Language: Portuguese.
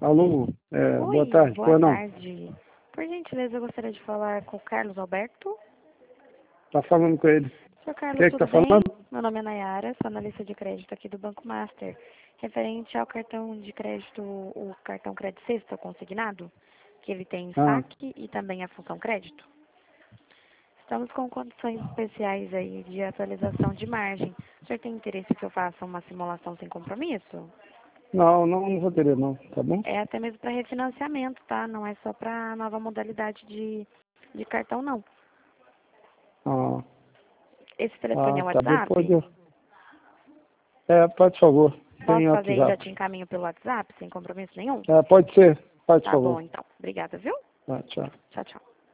Alô, boa Oi, tarde, boa pois não? tarde. Por gentileza, eu gostaria de falar com o Carlos Alberto. Tá falando com ele. Senhor Quem Carlos, é que tá tudo bem? falando? Meu nome é Nayara, sou analista de crédito aqui do Banco Master. Referente ao cartão de crédito, o cartão Crédito Sexta consignado, que ele tem Ah, saque e também a função crédito. Estamos com condições especiais aí de atualização de margem. O senhor tem interesse que eu faça uma simulação sem compromisso? não vou querer não, tá bom? É até mesmo para refinanciamento, tá? Não é só para nova modalidade de cartão, não. Ah, Esse telefone é o tá bem, WhatsApp? pode. Por favor, Posso tem fazer e já WhatsApp. te encaminho pelo WhatsApp, sem compromisso nenhum? Pode ser, faz Tá bom, favor. então. Obrigada, viu? Tchau. Tchau, tchau.